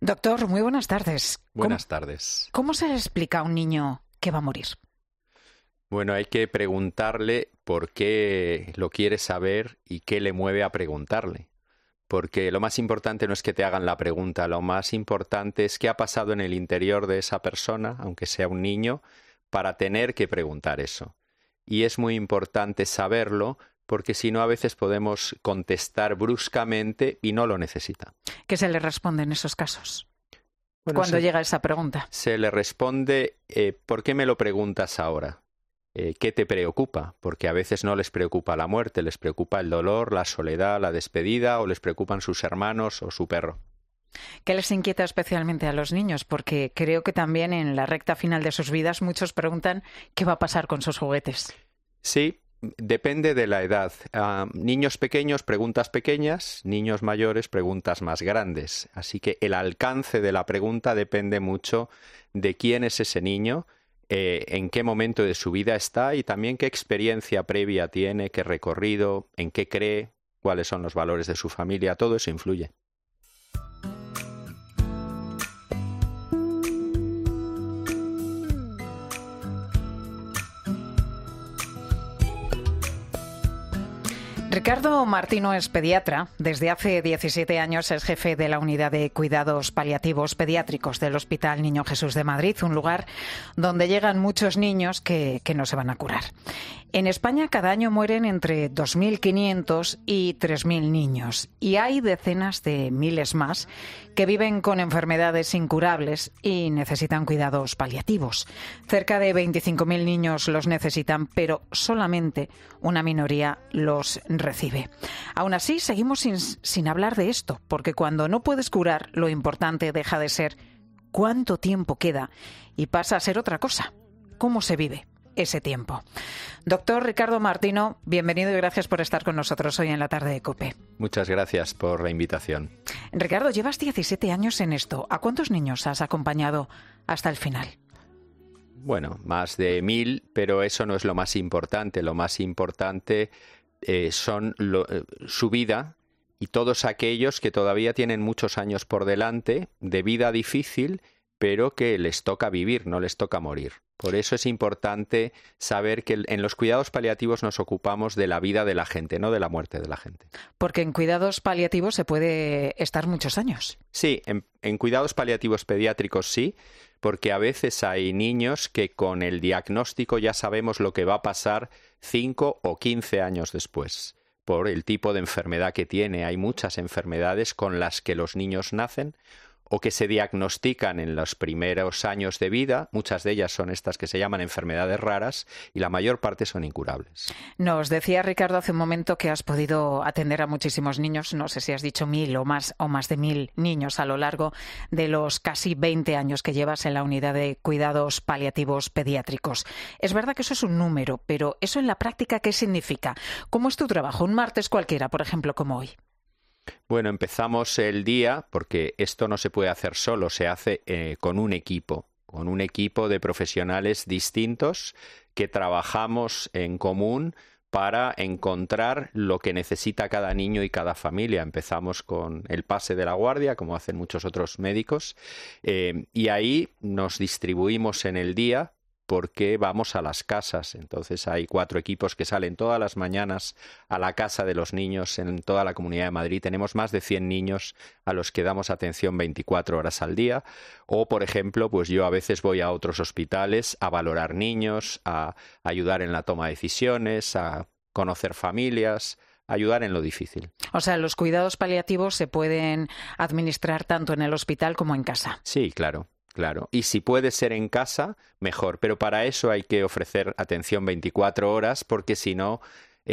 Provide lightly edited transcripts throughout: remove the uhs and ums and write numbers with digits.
Doctor, muy buenas tardes. Buenas tardes. ¿Cómo se le explica a un niño que va a morir? Bueno, hay que preguntarle por qué lo quiere saber y qué le mueve a preguntarle. Porque lo más importante no es que te hagan la pregunta, lo más importante es qué ha pasado en el interior de esa persona, aunque sea un niño, para tener que preguntar eso. Y es muy importante saberlo, porque si no a veces podemos contestar bruscamente y no lo necesita. ¿Qué se le responde en esos casos? Bueno, cuando llega esa pregunta. Se le responde, ¿por qué me lo preguntas ahora? ¿Qué te preocupa? Porque a veces no les preocupa la muerte, les preocupa el dolor, la soledad, la despedida, o les preocupan sus hermanos o su perro. ¿Qué les inquieta especialmente a los niños? Porque creo que también en la recta final de sus vidas muchos preguntan qué va a pasar con sus juguetes. Sí, depende de la edad. Niños pequeños, preguntas pequeñas, niños mayores, preguntas más grandes. Así que el alcance de la pregunta depende mucho de quién es ese niño, en qué momento de su vida está y también qué experiencia previa tiene, qué recorrido, en qué cree, cuáles son los valores de su familia. Todo eso influye. Ricardo Martino es pediatra. Desde hace 17 años es jefe de la unidad de cuidados paliativos pediátricos del Hospital Niño Jesús de Madrid, un lugar donde llegan muchos niños que no se van a curar. En España cada año mueren entre 2.500 y 3.000 niños y hay decenas de miles más que viven con enfermedades incurables y necesitan cuidados paliativos. Cerca de 25.000 niños los necesitan, pero solamente una minoría los recibe. Aún así, seguimos sin hablar de esto, porque cuando no puedes curar, lo importante deja de ser cuánto tiempo queda y pasa a ser otra cosa, cómo se vive ese tiempo. Doctor Ricardo Martino, bienvenido y gracias por estar con nosotros hoy en la tarde de COPE. Muchas gracias por la invitación. Ricardo, llevas 17 años en esto. ¿A cuántos niños has acompañado hasta el final? Bueno, más de 1.000, pero eso no es lo más importante. Lo más importante son su vida y todos aquellos que todavía tienen muchos años por delante de vida difícil, pero que les toca vivir, no les toca morir. Por eso es importante saber que en los cuidados paliativos nos ocupamos de la vida de la gente, no de la muerte de la gente. Porque en cuidados paliativos se puede estar muchos años. Sí, en cuidados paliativos pediátricos sí, porque a veces hay niños que con el diagnóstico ya sabemos lo que va a pasar 5 o 15 años después. Por el tipo de enfermedad que tiene, hay muchas enfermedades con las que los niños nacen o que se diagnostican en los primeros años de vida. Muchas de ellas son estas que se llaman enfermedades raras y la mayor parte son incurables. Nos decía Ricardo hace un momento que has podido atender a muchísimos niños, no sé si has dicho 1.000 o más de 1.000 niños a lo largo de los casi 20 años que llevas en la unidad de cuidados paliativos pediátricos. Es verdad que eso es un número, pero ¿eso en la práctica qué significa? ¿Cómo es tu trabajo? Un martes cualquiera, por ejemplo, como hoy. Bueno, empezamos el día, porque esto no se puede hacer solo, se hace con un equipo de profesionales distintos que trabajamos en común para encontrar lo que necesita cada niño y cada familia. Empezamos con el pase de la guardia, como hacen muchos otros médicos, y ahí nos distribuimos en el día porque vamos a las casas. Entonces hay 4 equipos que salen todas las mañanas a la casa de los niños en toda la Comunidad de Madrid. Tenemos más de 100 niños a los que damos atención 24 horas al día. O, por ejemplo, pues yo a veces voy a otros hospitales a valorar niños, a ayudar en la toma de decisiones, a conocer familias, ayudar en lo difícil. O sea, los cuidados paliativos se pueden administrar tanto en el hospital como en casa. Sí, claro. Claro, y si puede ser en casa, mejor, pero para eso hay que ofrecer atención 24 horas porque si no,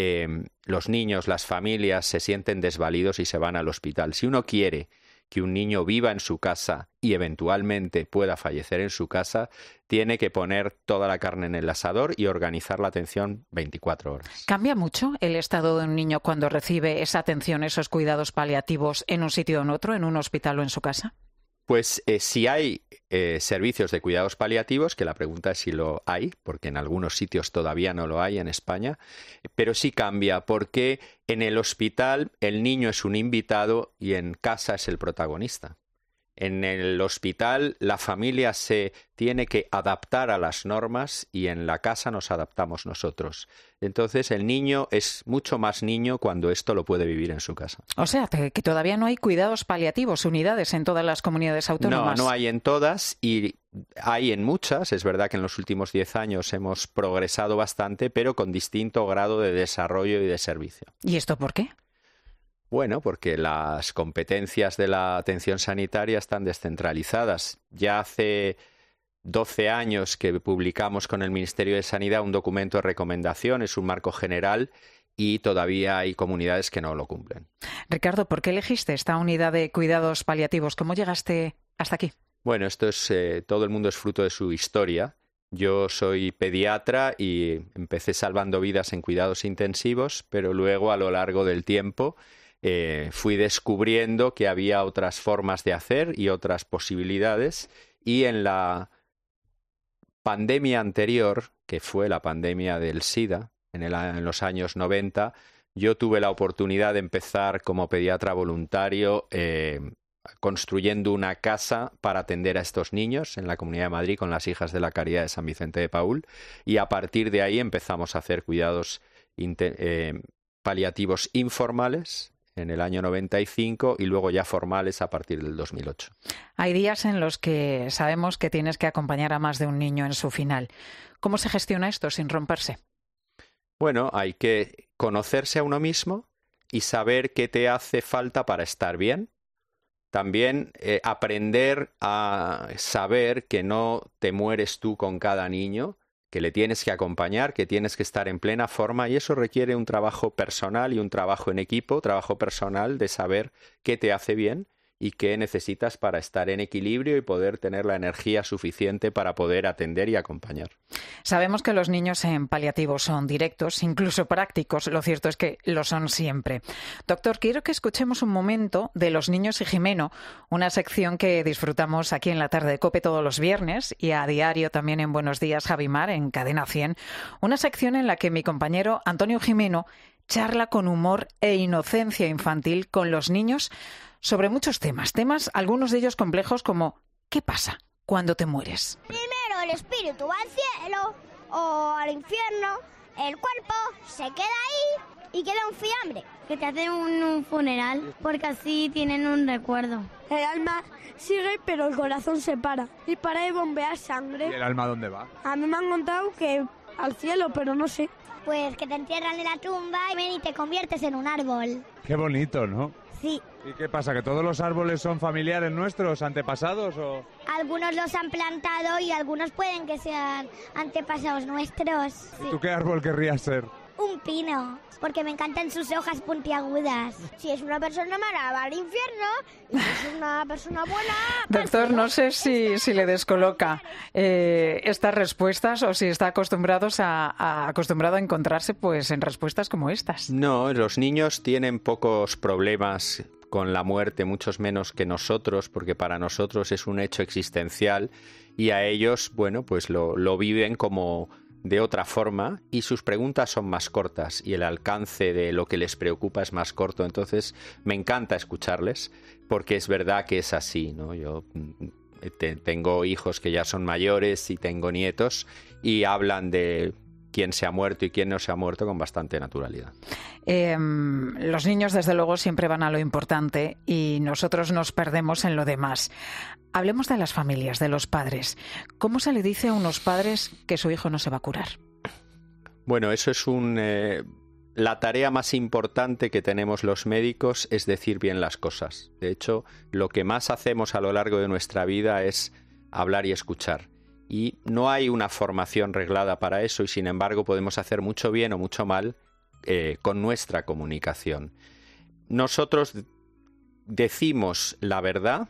los niños, las familias se sienten desvalidos y se van al hospital. Si uno quiere que un niño viva en su casa y eventualmente pueda fallecer en su casa, tiene que poner toda la carne en el asador y organizar la atención 24 horas. ¿Cambia mucho el estado de un niño cuando recibe esa atención, esos cuidados paliativos en un sitio o en otro, en un hospital o en su casa? Pues si hay servicios de cuidados paliativos, que la pregunta es si lo hay, porque en algunos sitios todavía no lo hay en España, pero sí cambia porque en el hospital el niño es un invitado y en casa es el protagonista. En el hospital la familia se tiene que adaptar a las normas y en la casa nos adaptamos nosotros. Entonces el niño es mucho más niño cuando esto lo puede vivir en su casa. O sea, que todavía no hay cuidados paliativos, unidades en todas las comunidades autónomas. No hay en todas y hay en muchas. Es verdad que en los últimos 10 años hemos progresado bastante, pero con distinto grado de desarrollo y de servicio. ¿Y esto por qué? Bueno, porque las competencias de la atención sanitaria están descentralizadas. Ya hace 12 años que publicamos con el Ministerio de Sanidad un documento de recomendaciones, un marco general, y todavía hay comunidades que no lo cumplen. Ricardo, ¿por qué elegiste esta unidad de cuidados paliativos? ¿Cómo llegaste hasta aquí? Bueno, esto es todo el mundo es fruto de su historia. Yo soy pediatra y empecé salvando vidas en cuidados intensivos, pero luego a lo largo del tiempo fui descubriendo que había otras formas de hacer y otras posibilidades, y en la pandemia anterior, que fue la pandemia del SIDA, en los años 90, yo tuve la oportunidad de empezar como pediatra voluntario construyendo una casa para atender a estos niños en la Comunidad de Madrid con las Hijas de la Caridad de San Vicente de Paúl, y a partir de ahí empezamos a hacer cuidados paliativos informales en el año 95 y luego ya formales a partir del 2008. Hay días en los que sabemos que tienes que acompañar a más de un niño en su final. ¿Cómo se gestiona esto sin romperse? Bueno, hay que conocerse a uno mismo y saber qué te hace falta para estar bien. También aprender a saber que no te mueres tú con cada niño, que le tienes que acompañar, que tienes que estar en plena forma, y eso requiere un trabajo personal y un trabajo en equipo, trabajo personal de saber qué te hace bien y qué necesitas para estar en equilibrio y poder tener la energía suficiente para poder atender y acompañar. Sabemos que los niños en paliativos son directos, incluso prácticos. Lo cierto es que lo son siempre. Doctor, quiero que escuchemos un momento de Los Niños y Jimeno, una sección que disfrutamos aquí en la tarde de COPE todos los viernes y a diario también en Buenos Días Javimar, en Cadena 100. Una sección en la que mi compañero Antonio Jimeno charla con humor e inocencia infantil con los niños sobre muchos temas, algunos de ellos complejos, como ¿qué pasa cuando te mueres? Primero el espíritu va al cielo o al infierno, el cuerpo se queda ahí y queda un fiambre. Que te hacen un funeral, porque así tienen un recuerdo. El alma sigue, pero el corazón se para y para de bombear sangre. ¿Y el alma dónde va? A mí me han contado que al cielo, pero no sé. Pues que te entierran en la tumba y te conviertes en un árbol. Qué bonito, ¿no? Sí. ¿Y qué pasa? ¿Que todos los árboles son familiares nuestros, antepasados o...? Algunos los han plantado y algunos pueden que sean antepasados nuestros. Sí. ¿Y tú qué árbol querrías ser? Un pino, porque me encantan sus hojas puntiagudas. Si es una persona mala, va al infierno, y si es una persona buena... Doctor, no sé si le descoloca estas respuestas o si está acostumbrado a encontrarse pues en respuestas como estas. No, los niños tienen pocos problemas con la muerte, muchos menos que nosotros, porque para nosotros es un hecho existencial y a ellos, bueno, pues lo viven como de otra forma, y sus preguntas son más cortas y el alcance de lo que les preocupa es más corto. Entonces me encanta escucharles porque es verdad que es así, ¿no? Yo tengo hijos que ya son mayores y tengo nietos y hablan de quién se ha muerto y quién no se ha muerto con bastante naturalidad. Los niños, desde luego, siempre van a lo importante y nosotros nos perdemos en lo demás. Hablemos de las familias, de los padres. ¿Cómo se le dice a unos padres que su hijo no se va a curar? Bueno, eso es la tarea más importante que tenemos los médicos, es decir bien las cosas. De hecho, lo que más hacemos a lo largo de nuestra vida es hablar y escuchar. Y no hay una formación reglada para eso y, sin embargo, podemos hacer mucho bien o mucho mal con nuestra comunicación. Nosotros decimos la verdad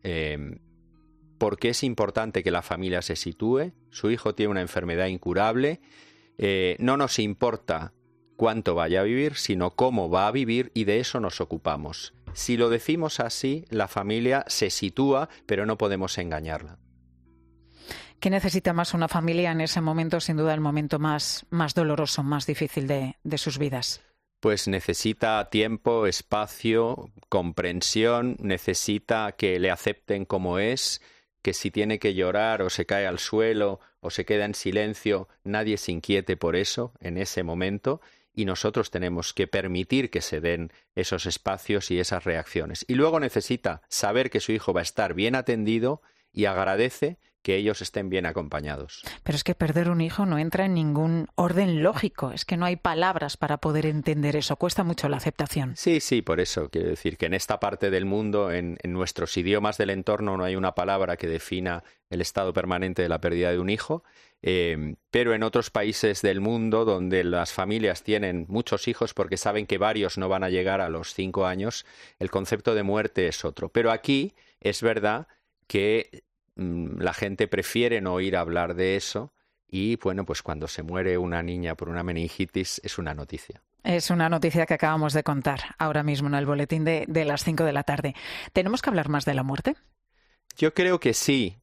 porque es importante que la familia se sitúe. Su hijo tiene una enfermedad incurable. No nos importa cuánto vaya a vivir, sino cómo va a vivir, y de eso nos ocupamos. Si lo decimos así, la familia se sitúa, pero no podemos engañarla. ¿Qué necesita más una familia en ese momento? Sin duda el momento más doloroso, más difícil de sus vidas. Pues necesita tiempo, espacio, comprensión, necesita que le acepten como es, que si tiene que llorar o se cae al suelo o se queda en silencio, nadie se inquiete por eso en ese momento, y nosotros tenemos que permitir que se den esos espacios y esas reacciones. Y luego necesita saber que su hijo va a estar bien atendido y agradece que ellos estén bien acompañados. Pero es que perder un hijo no entra en ningún orden lógico, es que no hay palabras para poder entender eso, cuesta mucho la aceptación. Sí, por eso quiero decir que en esta parte del mundo, en nuestros idiomas del entorno, no hay una palabra que defina el estado permanente de la pérdida de un hijo, pero en otros países del mundo donde las familias tienen muchos hijos porque saben que varios no van a llegar a los 5 años, el concepto de muerte es otro. Pero aquí es verdad que la gente prefiere no oír hablar de eso y, bueno, pues cuando se muere una niña por una meningitis es una noticia. Es una noticia que acabamos de contar ahora mismo en el boletín de las 5 de la tarde. ¿Tenemos que hablar más de la muerte? Yo creo que sí,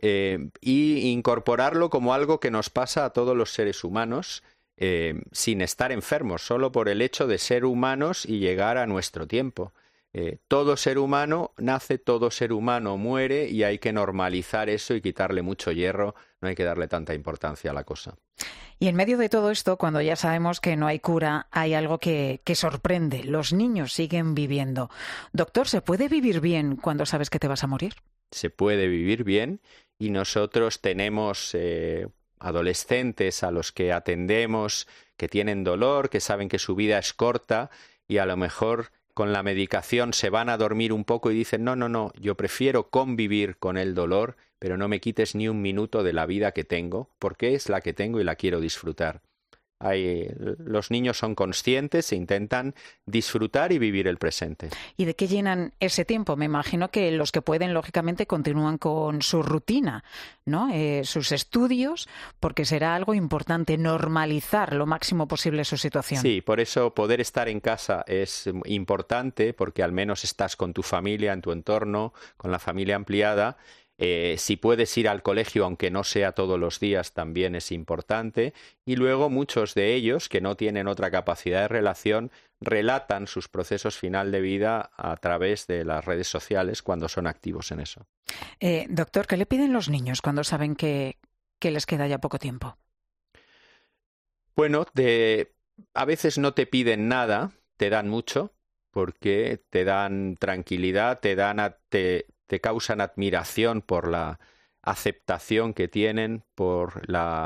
y incorporarlo como algo que nos pasa a todos los seres humanos sin estar enfermos, solo por el hecho de ser humanos y llegar a nuestro tiempo. Todo ser humano nace, todo ser humano muere y hay que normalizar eso y quitarle mucho hierro, no hay que darle tanta importancia a la cosa. Y en medio de todo esto, cuando ya sabemos que no hay cura, hay algo que sorprende. Los niños siguen viviendo. Doctor, ¿se puede vivir bien cuando sabes que te vas a morir? Se puede vivir bien y nosotros tenemos adolescentes a los que atendemos que tienen dolor, que saben que su vida es corta y a lo mejor con la medicación se van a dormir un poco y dicen no, yo prefiero convivir con el dolor, pero no me quites ni un minuto de la vida que tengo, porque es la que tengo y la quiero disfrutar. Los niños son conscientes e intentan disfrutar y vivir el presente. ¿Y de qué llenan ese tiempo? Me imagino que los que pueden, lógicamente, continúan con su rutina, ¿no? Sus estudios, porque será algo importante normalizar lo máximo posible su situación. Sí, por eso poder estar en casa es importante, porque al menos estás con tu familia, en tu entorno, con la familia ampliada. Si puedes ir al colegio, aunque no sea todos los días, también es importante. Y luego muchos de ellos, que no tienen otra capacidad de relación, relatan sus procesos final de vida a través de las redes sociales cuando son activos en eso. Doctor, ¿qué le piden los niños cuando saben que les queda ya poco tiempo? Bueno, a veces no te piden nada, te dan mucho, porque te dan tranquilidad, te causan admiración por la aceptación que tienen, por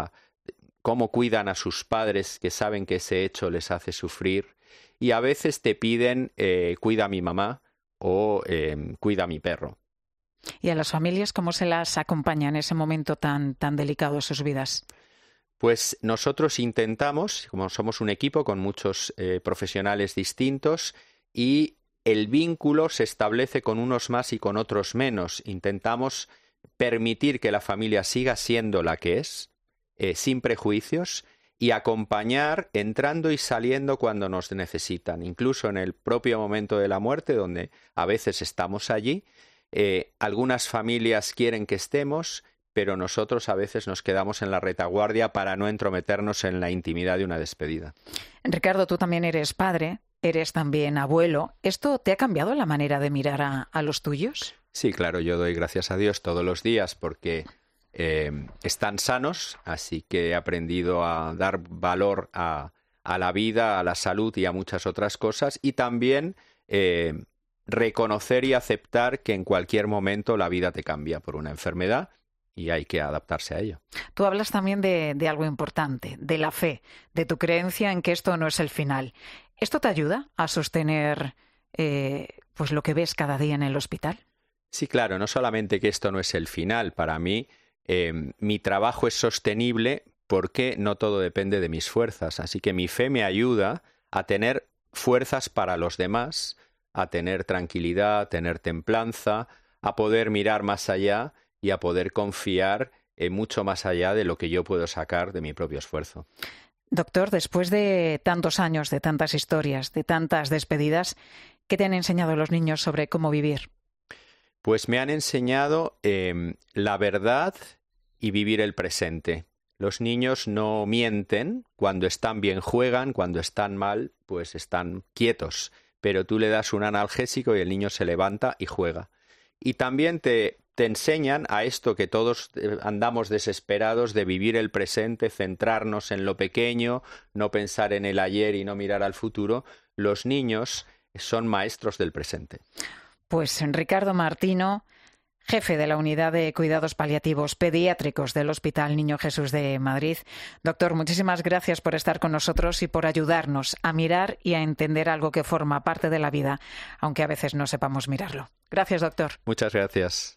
cómo cuidan a sus padres, que saben que ese hecho les hace sufrir, y a veces te piden cuida a mi mamá o cuida a mi perro. ¿Y a las familias cómo se las acompaña en ese momento tan delicado de sus vidas? Pues nosotros intentamos, como somos un equipo con muchos profesionales distintos, y el vínculo se establece con unos más y con otros menos. Intentamos permitir que la familia siga siendo la que es, sin prejuicios, y acompañar entrando y saliendo cuando nos necesitan. Incluso en el propio momento de la muerte, donde a veces estamos allí, algunas familias quieren que estemos, pero nosotros a veces nos quedamos en la retaguardia para no entrometernos en la intimidad de una despedida. Ricardo, tú también eres padre. Eres también abuelo. ¿Esto te ha cambiado la manera de mirar a los tuyos? Sí, claro, yo doy gracias a Dios todos los días porque están sanos, así que he aprendido a dar valor a la vida, a la salud y a muchas otras cosas, y también reconocer y aceptar que en cualquier momento la vida te cambia por una enfermedad y hay que adaptarse a ello. Tú hablas también de algo importante, de la fe, de tu creencia en que esto no es el final. ¿Esto te ayuda a sostener pues lo que ves cada día en el hospital? Sí, claro, no solamente que esto no es el final. Para mí, mi trabajo es sostenible porque no todo depende de mis fuerzas. Así que mi fe me ayuda a tener fuerzas para los demás, a tener tranquilidad, a tener templanza, a poder mirar más allá y a poder confiar mucho más allá de lo que yo puedo sacar de mi propio esfuerzo. Doctor, después de tantos años, de tantas historias, de tantas despedidas, ¿qué te han enseñado los niños sobre cómo vivir? Pues me han enseñado la verdad y vivir el presente. Los niños no mienten, cuando están bien juegan, cuando están mal, pues están quietos. Pero tú le das un analgésico y el niño se levanta y juega. Y también te enseñan a esto que todos andamos desesperados de vivir el presente, centrarnos en lo pequeño, no pensar en el ayer y no mirar al futuro. Los niños son maestros del presente. Pues Ricardo Martino, jefe de la Unidad de Cuidados Paliativos Pediátricos del Hospital Niño Jesús de Madrid. Doctor, muchísimas gracias por estar con nosotros y por ayudarnos a mirar y a entender algo que forma parte de la vida, aunque a veces no sepamos mirarlo. Gracias, doctor. Muchas gracias.